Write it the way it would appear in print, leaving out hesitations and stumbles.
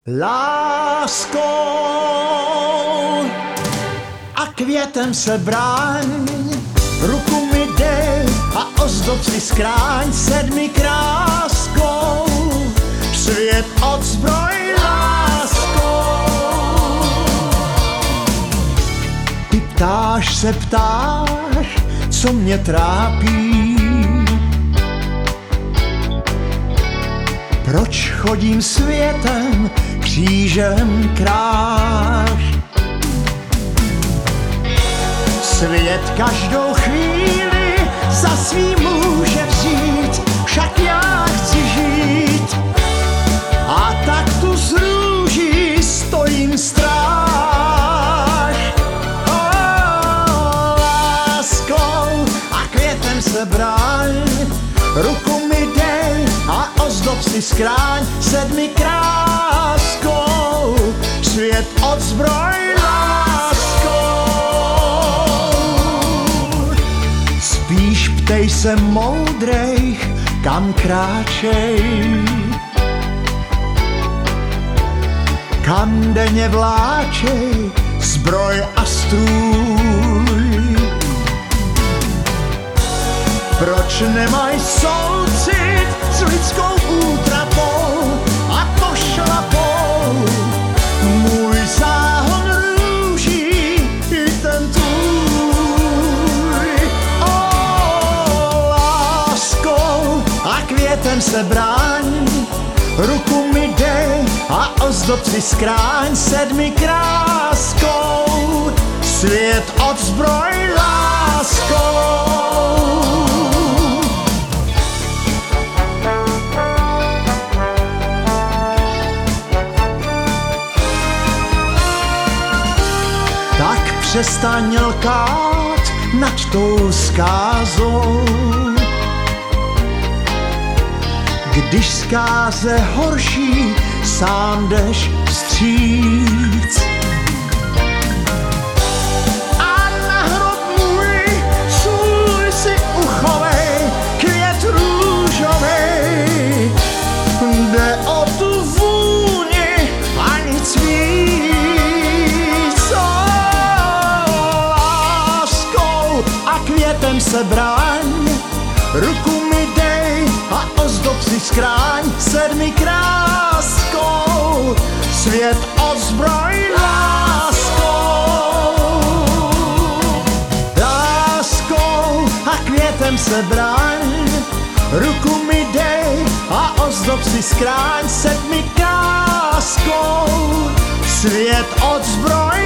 Láskou a květem se bráň, ruku mi dej a ozdob si skráň sedmi kráskou, svět odzbroj láskou. Ty ptáš se ptáš, co mě trápí, proč chodím světem křížem kráž. Svět každou chvíli za svý může vzít, však já chci žít a tak tu z růží stojím stráž. Láskou a květem se bráň, ruku mi dej a ozdob si skráň sedmi kráskou, svět odzbroj láskou. Spíš ptej se moudrejch, kam kráčej, kam denně vláčej zbroj a strůj. Proč nemaj soucit s lidskou útrapou a pošlapou můj záhon růží i ten tvůj. Láskou a květem se bráň, ruku mi dej a ozdob si skráň sedmi kráskou, svět odzbroj láskou. Tak přestaň lkát nad tou zkázou, když zkáze horší sám jdeš vstříc. A na hrob můj svůj si uchovej květ růžovej, jde o tu vůni a nic víc. Láskou a květem se bráň, ruku mi dej a ozdob si skráň sedmi kráskou, svět odzbroj láskou. Láskou a květem se bráň, ruku mi dej a ozdob si skráň sedmi kráskou, svět odzbroj